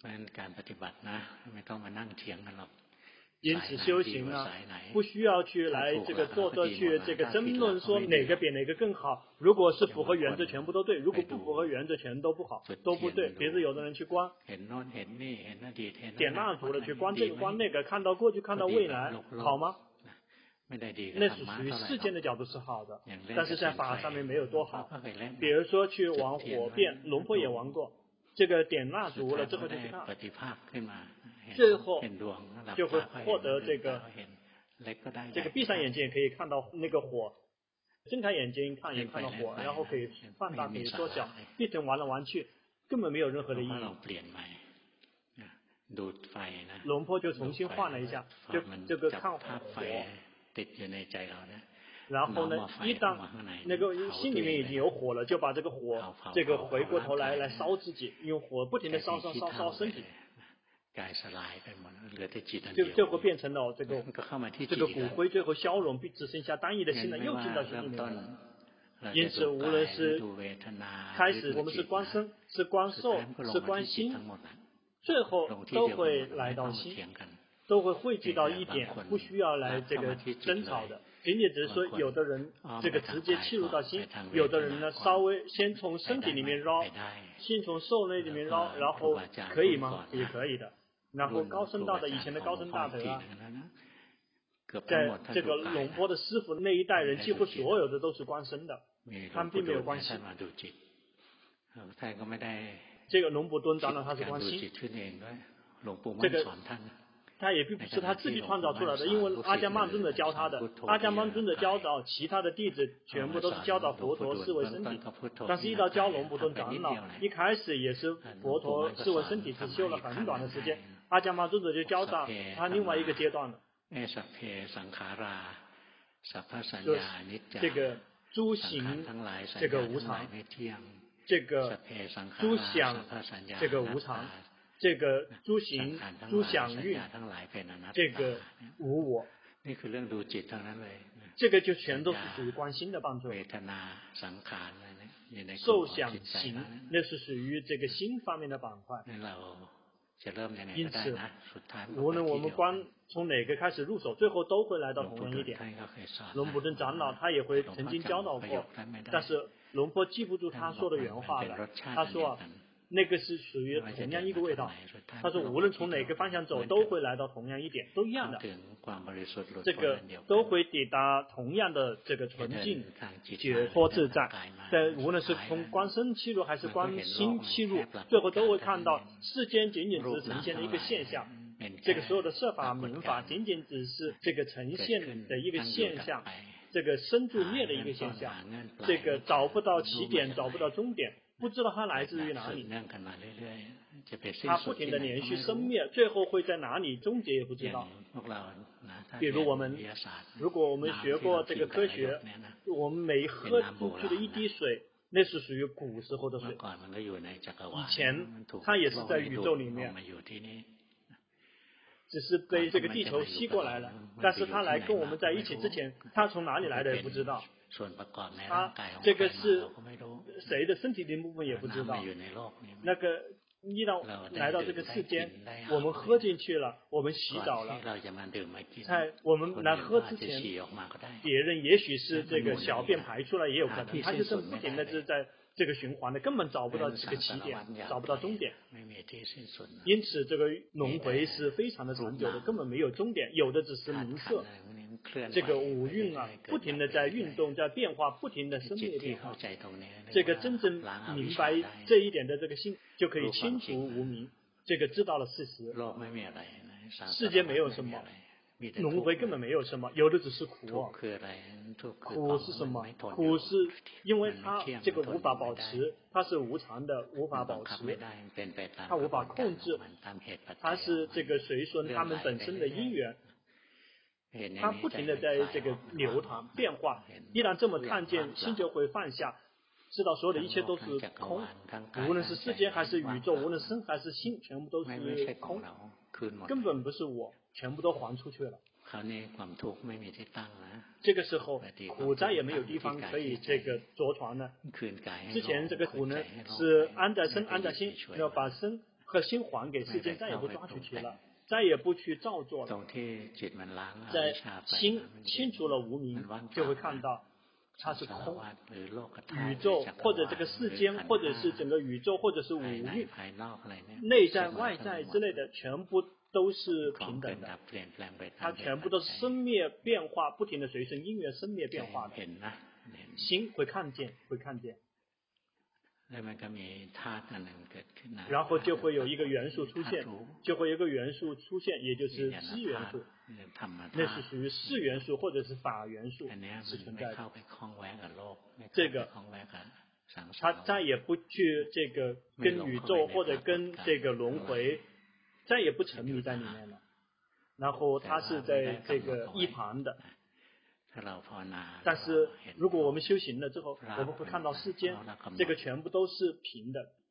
因此修行呢，不需要去来这个坐着去这个争论说哪个比哪个更好。如果是符合原则，全部都对；如果不符合原则，全都不好，都不对。比如有的人去观点蜡烛的，去观这个观那个，看到过去，看到未来，好吗？那是属于世间的角度是好的，但是在法上面没有多好。比如说去玩火变，龙婆也玩过。这个点蜡烛了之后就去看，最后就会获得这个闭上眼睛也可以看到那个火，睁开眼睛看也看到火，然后可以放大可以缩小，变成玩来玩去根本没有任何的意义。龙婆就重新换了一下，就这个看火。然后呢，一旦那个心里面已经有火了，就把这个火这个回过头来烧自己，用火不停的烧身体，就会变成了这个骨灰，最后消融，只剩下单一的心了，又进到心里面了。因此无论是开始我们是观身，是观受，是观心，最后都会来到心，都会汇聚到一点，不需要来这个争吵的。仅仅只是说有的人这个直接切入到心，有的人呢稍微先从身体里面绕，先从受内里面绕，然后可以吗？也可以的。然后高僧大德，以前的高僧大德啊，在这个龙坡的师傅那一代人，几乎所有的都是观身的，他们并没有关系。这个龙普敦长老他是观心，这个他也并不是他自己创造出来的，因为阿伽曼尊者教他的，阿伽曼尊者教导其他的弟子全部都是教导佛陀视为身体，但是一到教龙普顿长老，一开始也是佛陀视为身体，只修了很短的时间，阿伽曼尊者就教导他另外一个阶段了，说这个诸行这个无常，这个诸想这个无常，这个诸行诸想运，这个无我，这个就全都是属于观心的帮助。受想行那是属于这个心方面的板块。因此无论我们观从哪个开始入手，最后都会来到同样一点。龙普顿长老他也会曾经教导过，但是龙婆记不住他说的原话了。他说那个是属于同样一个味道，他说无论从哪个方向走都会来到同样一点，都一样的，这个都会抵达同样的这个纯净解脱自在。但无论是从观身契入还是观心契入，最后都会看到世间仅仅只是呈现的一个现象，这个所有的设法名法仅仅只是这个呈现的一个现象，这个生住灭的一个现象，这个找不到起点，找不到终点，不知道它来自于哪里，它不停的连续生灭，最后会在哪里终结也不知道。比如如果我们学过这个科学，我们每喝进去的一滴水，那是属于古时候的水，以前它也是在宇宙里面，只是被这个地球吸过来了，但是它来跟我们在一起之前，它从哪里来的也不知道，它这个是谁的身体的部分也不知道，那个一到来到这个世间，我们喝进去了，我们洗澡了，在我们来喝之前，别人也许是这个小便排出来也有可能，它就是不停的是在这个循环的，根本找不到这个起点，找不到终点。因此这个轮回是非常的长久的，根本没有终点，有的只是名色。这个五蕴啊，不停的在运动，在变化，不停的生灭变化。这个真正明白这一点的这个心，就可以清除无明，这个知道了事实。世间没有什么，轮回根本没有什么，有的只是苦。苦是什么？苦是因为它这个无法保持，它是无常的，无法保持，它无法控制，它是这个随顺它们本身的因缘，它不停的在这个流淌变化。一旦这么看见，心就会放下，知道所有的一切都是空，无论是世间还是宇宙，无论身还是心，全部都是空，根本不是我，全部都还出去了。这个时候苦再也没有地方可以这个着床了。之前这个苦呢是安在身安在心，要把身和心还给世间，再也不抓取其了，再也不去造作了。在心清除了无明，就会看到它是空，宇宙或者这个世间，或者是整个宇宙，或者是五蕴，内在外在之类的，全部都是平等的，它全部都是生灭变化，不停的随顺因缘生灭变化的。心会看见，会看见。然后就会有一个元素出现，也就是知元素，那是属于识元素或者是法元素是存在的。这个他再也不去这个跟宇宙或者跟这个轮回，再也不沉迷在里面了。然后他是在这个一旁的。但是如果我们修行了之后，我们会看到世间这个全部都是平的，